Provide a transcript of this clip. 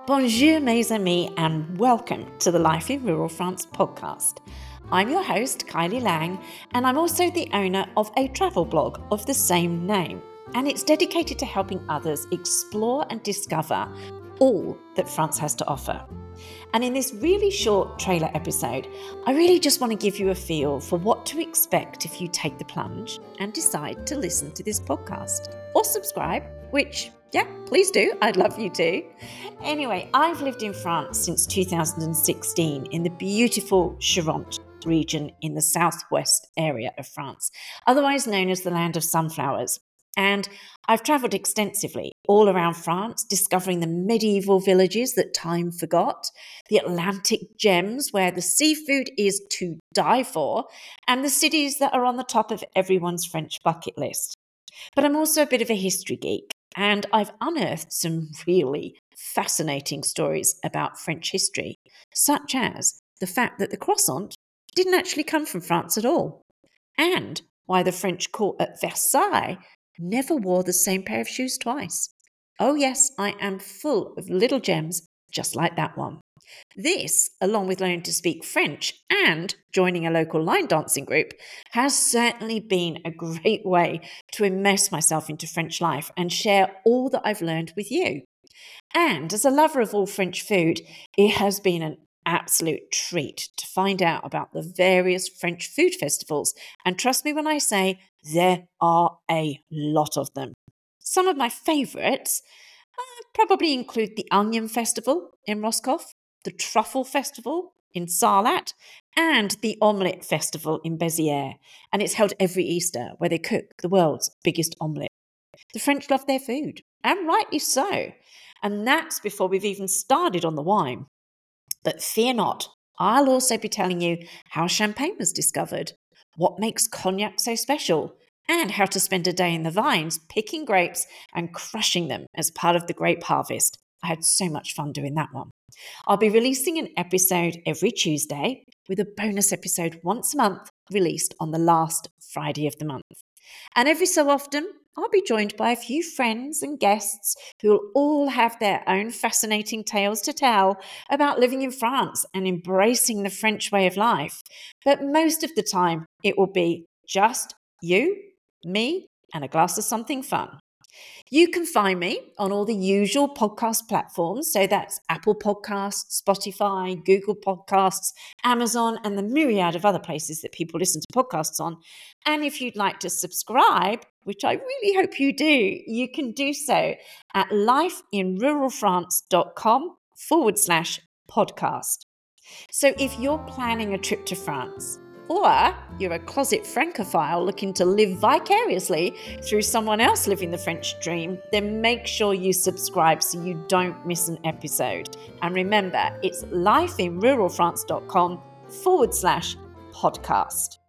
Bonjour mes amis and welcome to the Life in Rural France podcast. I'm your host Kylie Lang and I'm also the owner of a travel blog of the same name, and it's dedicated to helping others explore and discover all that France has to offer. And in this really short trailer episode, I really just want to give you a feel for what to expect if you take the plunge and decide to listen to this podcast or subscribe, which, yeah, please do. I'd love you to. Anyway, I've lived in France since 2016 in the beautiful Charente region in the southwest area of France, otherwise known as the land of sunflowers. And I've travelled extensively all around France, discovering the medieval villages that time forgot, the Atlantic gems where the seafood is to die for, and the cities that are on the top of everyone's French bucket list. But I'm also a bit of a history geek, and I've unearthed some really fascinating stories about French history, such as the fact that the croissant didn't actually come from France at all, and why the French court at Versailles never wore the same pair of shoes twice. Oh yes, I am full of little gems just like that one. This, along with learning to speak French and joining a local line dancing group, has certainly been a great way to immerse myself into French life and share all that I've learned with you. And as a lover of all French food, it has been an absolute treat to find out about the various French food festivals. And trust me when I say there are a lot of them. Some of my favourites probably include the Onion Festival in Roscoff, the Truffle Festival in Sarlat, and the Omelette Festival in Béziers. And it's held every Easter, where they cook the world's biggest omelette. The French love their food, and rightly so. And that's before we've even started on the wine. But fear not, I'll also be telling you how champagne was discovered, what makes cognac so special, and how to spend a day in the vines picking grapes and crushing them as part of the grape harvest. I had so much fun doing that one. I'll be releasing an episode every Tuesday, with a bonus episode once a month released on the last Friday of the month. And every so often, I'll be joined by a few friends and guests who will all have their own fascinating tales to tell about living in France and embracing the French way of life. But most of the time, it will be just you, me, and a glass of something fun. You can find me on all the usual podcast platforms. So that's Apple Podcasts, Spotify, Google Podcasts, Amazon, and the myriad of other places that people listen to podcasts on. And if you'd like to subscribe, which I really hope you do, you can do so at lifeinruralfrance.com/podcast. So if you're planning a trip to France, or you're a closet Francophile looking to live vicariously through someone else living the French dream, then make sure you subscribe so you don't miss an episode. And remember, it's lifeinruralfrance.com/podcast.